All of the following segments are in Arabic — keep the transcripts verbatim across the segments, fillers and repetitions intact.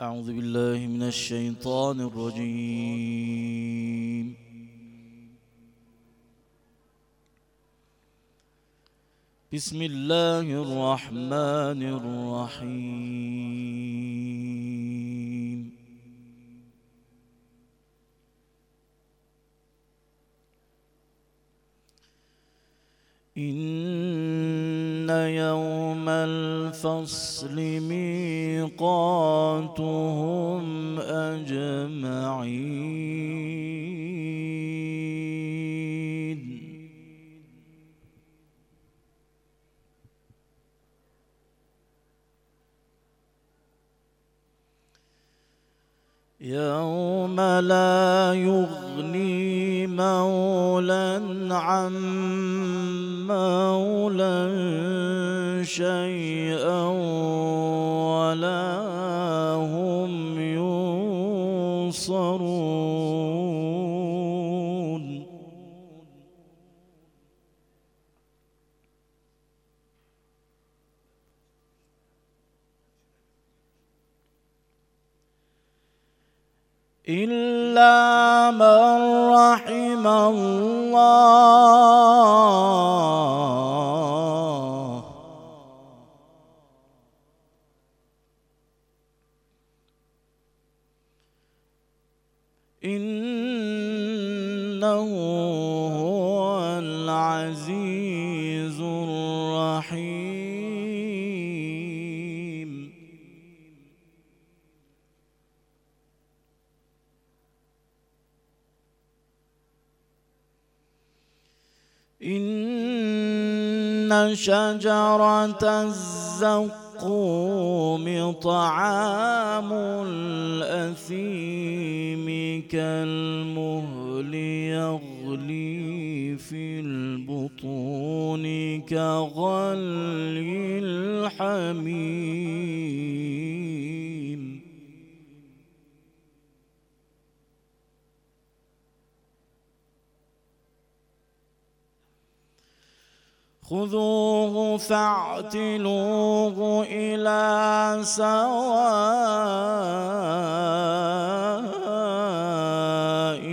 أعوذ بالله من الشيطان الرجيم. بسم الله الرحمن الرحيم. إن يوم الفصل ميقاتهم أجمعين. يوم لا يغني مولى عن مولى شيئا ولا هم ينصرون. إلا من رحم الله إنه هو العزيز الرحيم. إن شجرة الزقوم طعام الأثيم كالمهل يغلي في البطون كغلي الحميم. خذوه فاعتلوه إلى سواء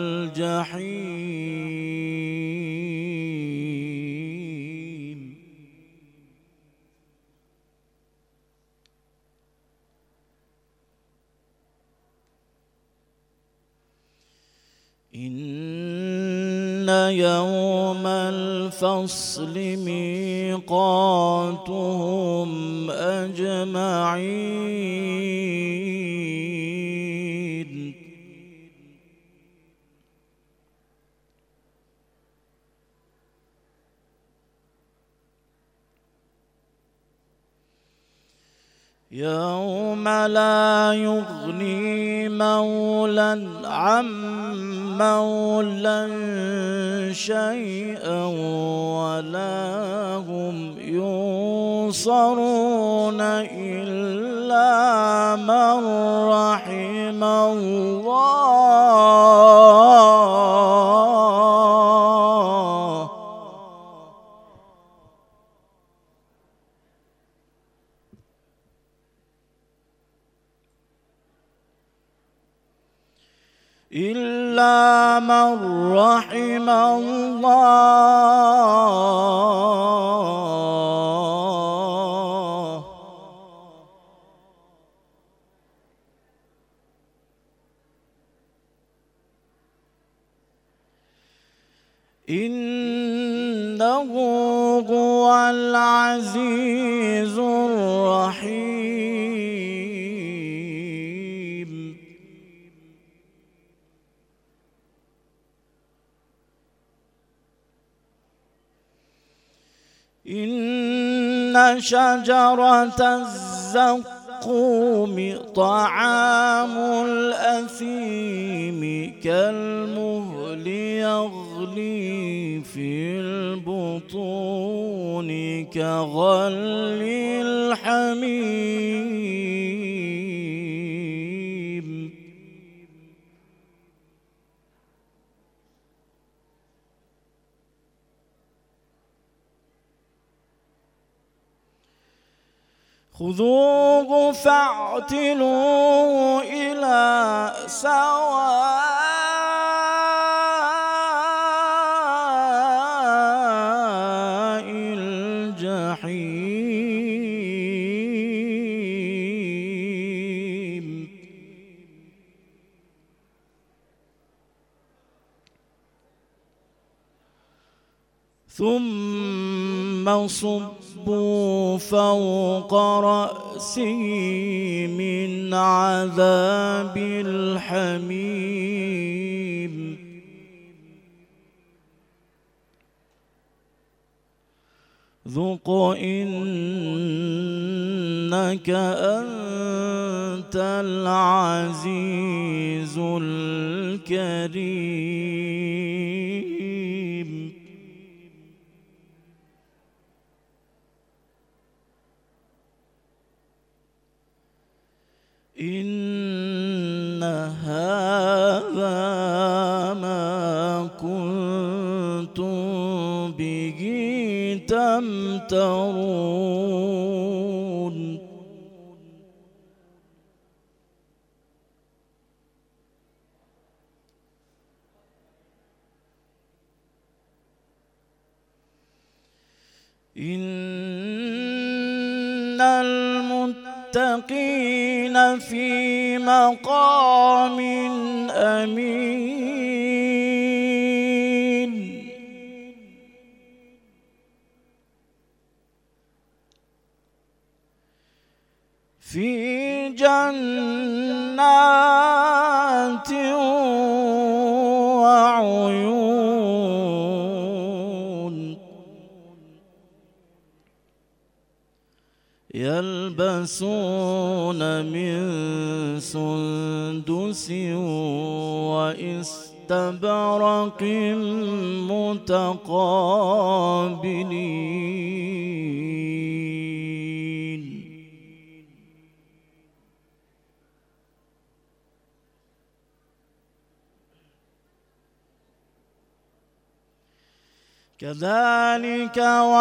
الجحيم. إن يوم الفصل ميقاتهم أجمعين. يوم لا يغني مولى عن مولى شيئا ولا هم ينصرون إلا من رحم الله إلا من رحم الله إنه هو العزيز الرحيم. إن شجرة الزقوم طعام الأثيم كالمهل يغلي في البطون كغلي الحميم. خذوه فاعتلوه إلى سواء الجحيم ثم صبوا فوق رأسه من عذاب الحميم ذق إنك أنت العزيز الكريم إن هذا ما كنتم به تمترون إن المتقين في مقام أمين في جنات وعيون يلبسون من سندس واستبرق متقابلين كذلك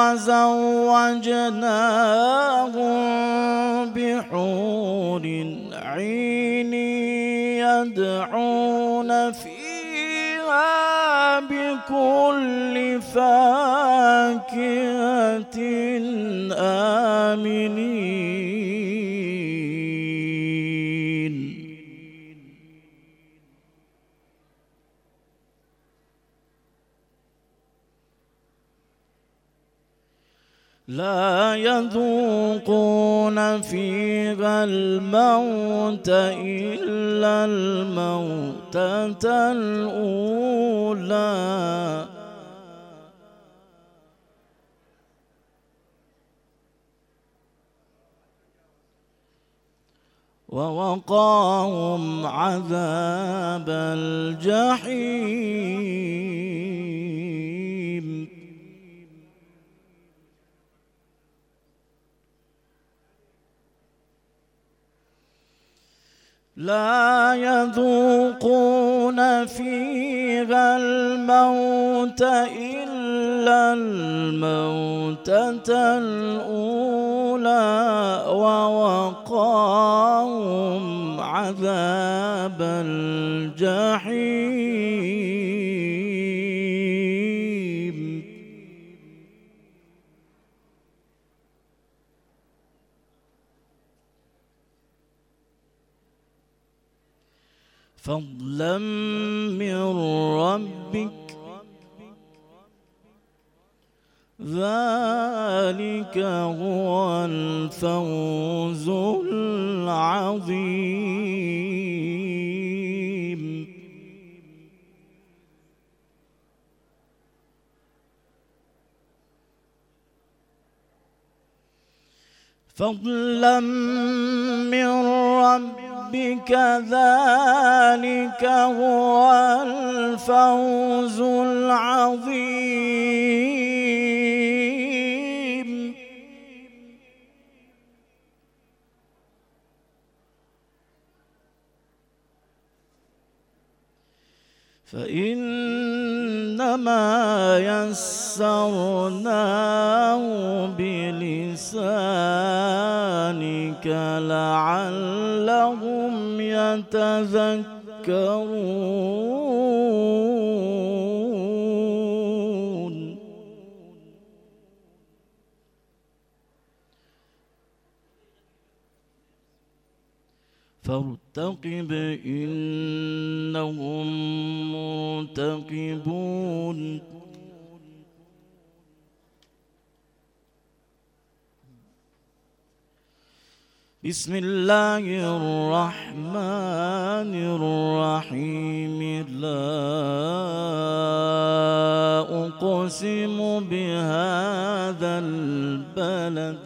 وزوجناهم بحور عين يدعون فيها بكل فاكهة آمنين لا يذوقون فيها الموت إلا الموتة الأولى ووقاهم عذاب الجحيم لا يذوقون فيها الموت إلا الموتة الأولى ووقاهم عذاب الجحيم فضلا من ربك ذلك هو الفوز العظيم فضلا من ربك ذلك هو الفوز العظيم فإن إنما يسرناه بلسانك لعلهم يتذكرون. فارتقب إنهم مرتقبون. بسم الله الرحمن الرحيم. لا أقسم بهذا البلد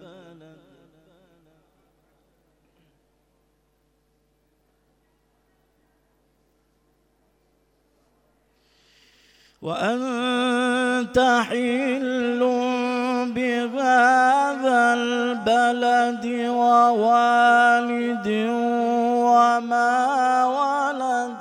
وأنت حل بهذا البلد ووالد وما ولد.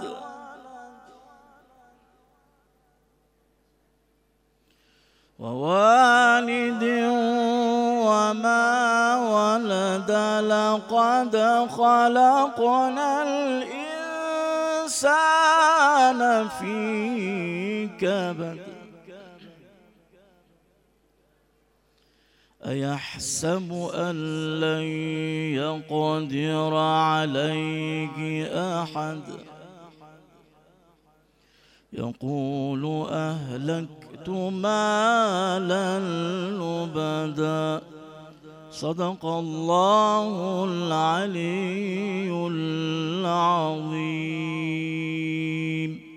ووالد وما ولد لقد خلقنا الإنسان في كبد. أيحسب أن لن يقدر عليه أحد يقول أهلكت مالا لبدا. صدق الله العلي العظيم.